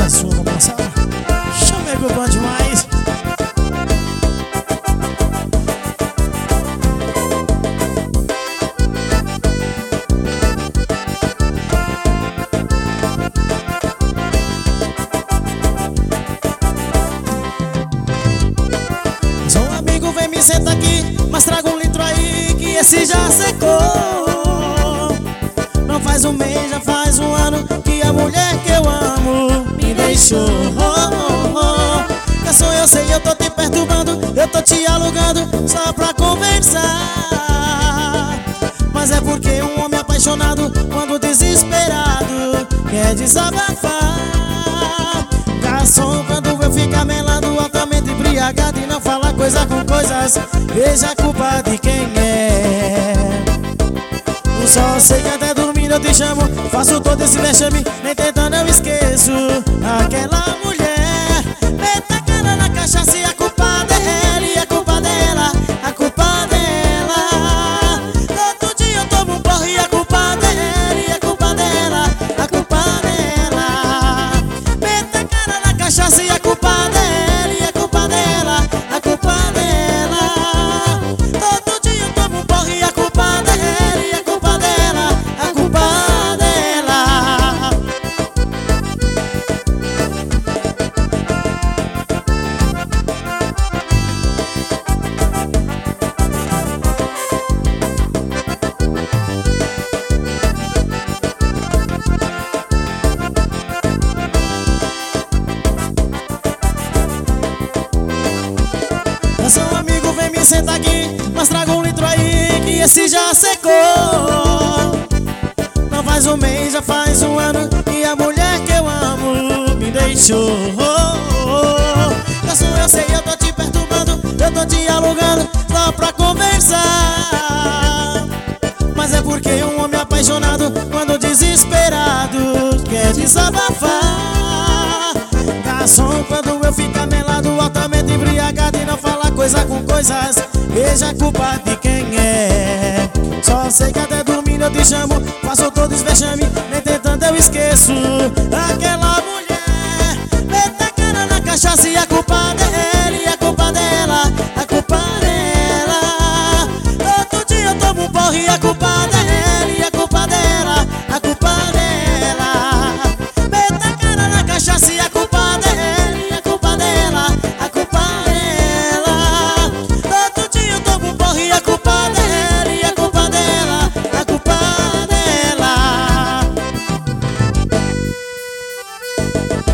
sua, moçada. Chamei que bom demais. Seu amigo vem me senta aqui, mas traga um litro aí que esse já secou. Não faz um mês, já faz um ano que a mulher que eu amo me deixou. Garçom, eu sei, eu tô te perturbando, eu tô te alugando só pra conversar. Mas é porque um homem apaixonado, quando desesperado, quer desabafar. Garçom, quando eu ficar melando, altamente embriagado e não falar coisa com coisas, veja a culpa de quem é. Só sei que até dormindo eu te chamo, faço todo esse vexame, nem tentando eu esqueço aquela mulher. Meta a cara na cachaça e a culpa dela, e a culpa dela, a culpa dela. Todo dia eu tomo um porre e a culpa dela, e a culpa dela, a culpa dela. Meta a cara na cachaça e a culpa dela, e a culpa dela, a culpa dela. Todo dia eu tomo um porre e a culpa dela, e a culpa dela, a culpa dela. Seu amigo vem me sentar aqui, mas traga um litro aí que esse já secou. Não faz um mês, já faz um ano que a mulher que eu amo me deixou. Garçom, eu sei, eu tô te perturbando, eu tô te alugando só pra conversar. Mas é porque um homem apaixonado, quando desesperado, quer desabafar. Garçom, quando eu ficar melado, altamente embriagado e não falar coisa com coisas, veja a culpa de quem é. Só sei que até dormindo eu te chamo, faço todo esse vexame, nem tentando eu esqueço aquela mulher. Meta a cara na cachaça e a culpa dela, e a culpa dela, a culpa dela. Todo dia eu tomo um porre e a culpa dela, e a culpa dela, a culpa dela. Meta a cara na cachaça e a culpa dela, e a culpa dela, a culpa dela. Todo dia eu tomo um porre e a culpa dela, e a culpa dela, a culpa dela.